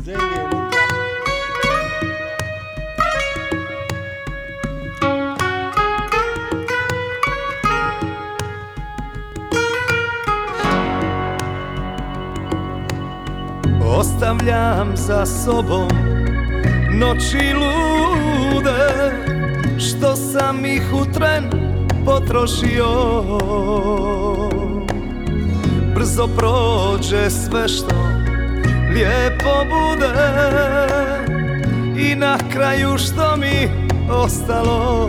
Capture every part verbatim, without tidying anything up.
Zenge unutra. Ostavljam za sobom noći lude, što sam ih u tren potrošio. Brzo prođe sve što lijepo bude i na kraju što mi ostalo.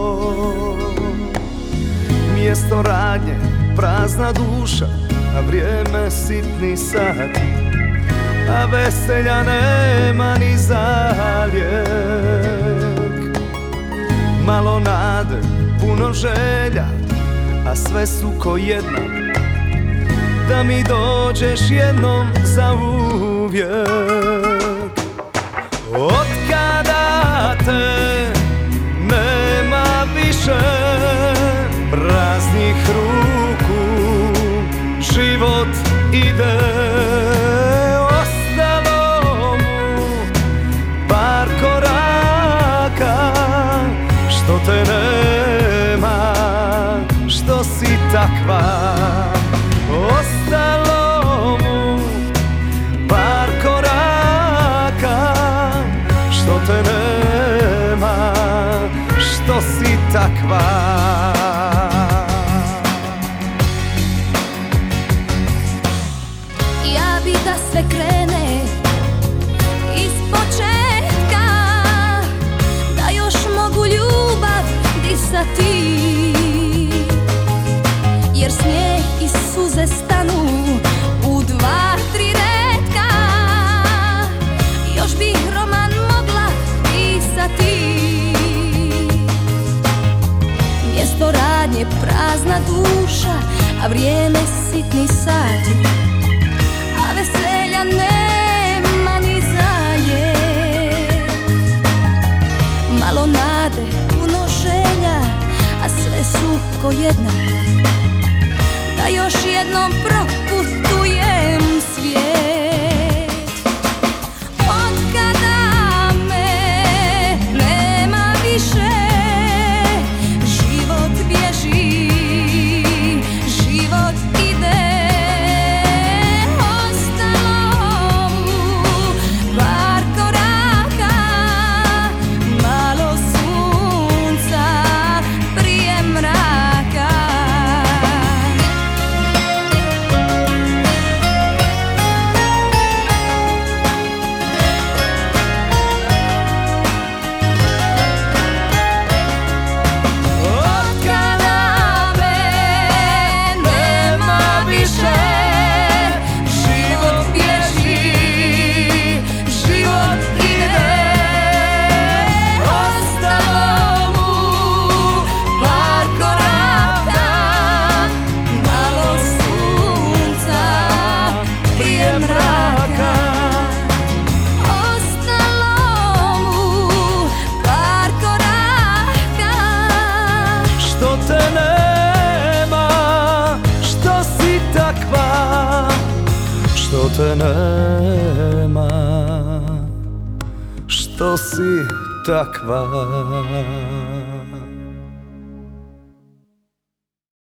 Mjesto radnje, prazna duša, a vrijeme sitni sati, a veselja nema ni zalijek. Malo nade, puno želja, a sve su ko jedna, da mi dođeš jednom za uvijek. Otkada te nema više, praznih ruku, život ide. Ostalo mu par koraka, što te nema, što si takva. Ostalo mu par koraka, što te nema, što si takva. Ja bi da sve krene iz početka, da još mogu ljubav disati, jer smijeh i suze stanu u dva, tri retka. Još bih roman mogla pisati. Mjesto radnje, prazna duša, a vrijeme sitni sati, a veselja nema ni zalijek. Malo nade, puno želja, a sve su ko jedna, da još jednom proputujem svijet. Otkada me nema više, život bježi, život ide. Ostalo mu par koraka, malo sunca prije mraka. Što te nema, što si takva.